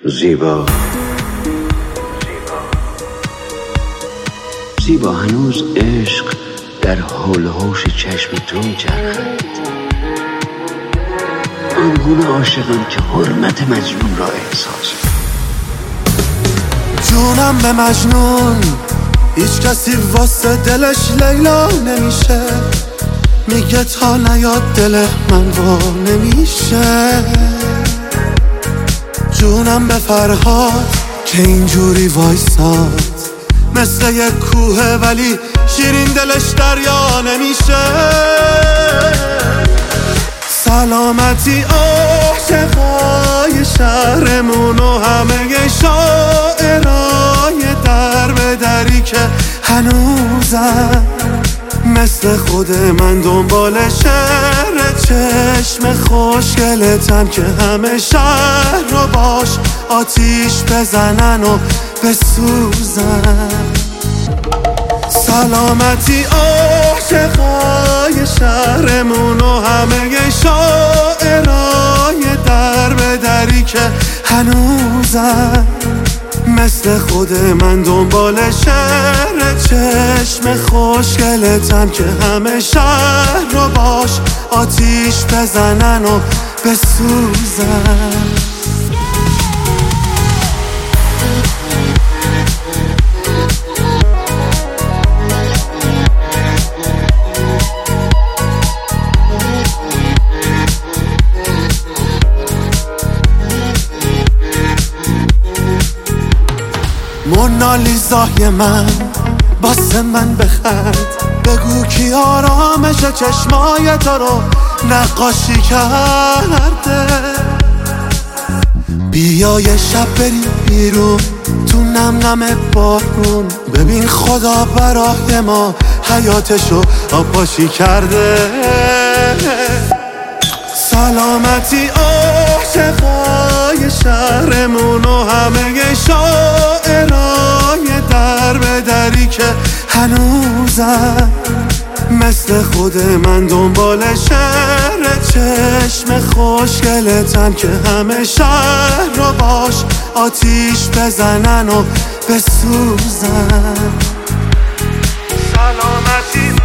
زیبا زیبا هنوز عشق در حول و حوش چشم تو میچرخد. آنگونه عاشقم که حرمت مجنون را احساس. جونم به مجنون، هیچ کسی واسه دلش لیلا نمیشه. میگه تا نیاد دل من وا نمیشه. جونم به فرهاد که اینجوری وایساد، مثل یک کوه ولی شیرین دلش دریا نمیشه. سلامتی عاشقای شهرمون و همه شاعرای در به دری که هنوزم مثل خود من دنبال شعر چشم خوشگلتم که همه شهر رو باش آتیش بزنن و بسوزن. سلامتی عاشقای شهرمون و همه شاعرای در به دری که هنوزم مثل خود من دنبال شعر چشم خوشگلتم که همه شهر رو باش آتیش بزنن و بسوزن. مونالیزای من واسه من بخند، بگو کی آرامش چشمای تو رو نقاشی کرده. بیا یه شب بریم بیرون تو نم نم بارون، ببین خدا برای ما حیاتشو آبپاشی کرده. سلامتی عاشقای شهرمون و همه شاعرای در به دری که هنوزم مثل خود من دنبال شعر چشم خوشگلتم که همه شهر رو باش آتیش بزنن و بسوزن. سلامتی